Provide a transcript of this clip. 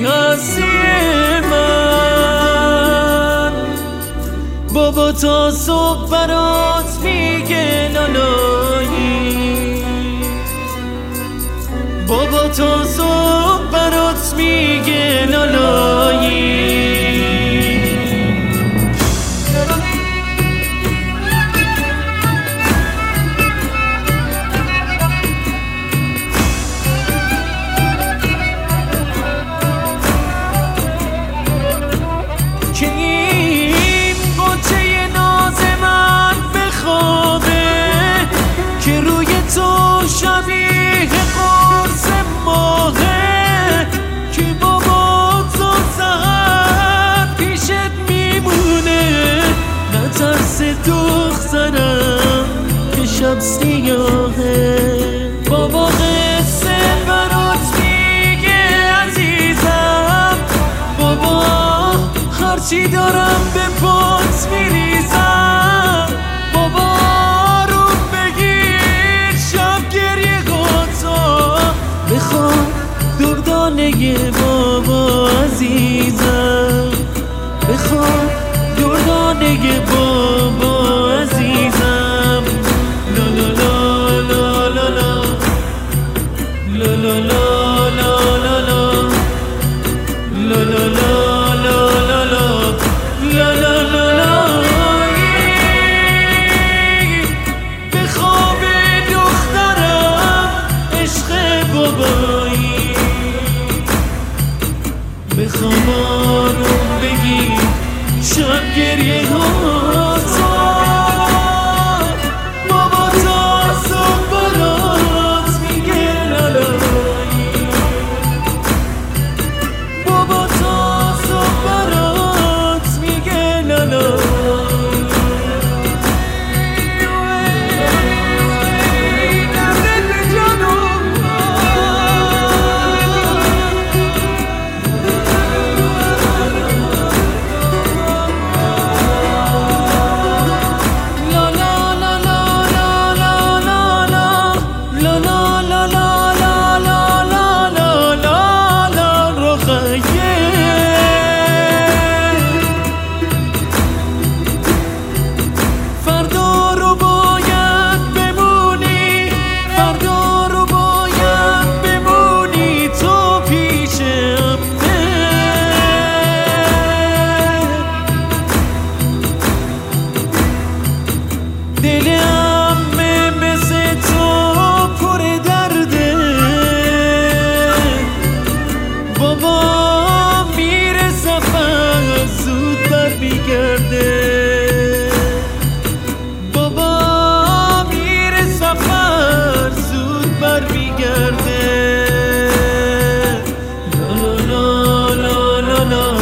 هستی من. بابا تا صبح برات میگه لالایی، بابا تا صبح برات میگه لالایی. که این قطعه ناز من بخوابه، که روی تو شبیه قرص ماهه، که بابا تو سهر پیشت میمونه. نترس دخترم که شب سیاهه، بابا قصه برات میگه عزیزم. بابا هرچی دارم به پات میریزم. بابا آروم بگیر شب گریه هاتو، بخواب دردانه بابا عزیزم، بخواب دردانه بابا عزیزم. لا لا لا لا لا لا لا لا لا لا لا لا لا به خواب دخترم عشق بابایی، بخوام آروم بگی شب گریه هاتو. بابا تا صبح برات میگه لالایی، بابا تا صبح برات میگه لالایی. دلم مثل تو پر درده، بابا میره سفر زود برمیگرده، بابا میره سفر زود برمیگرده. لا لا لا لا لا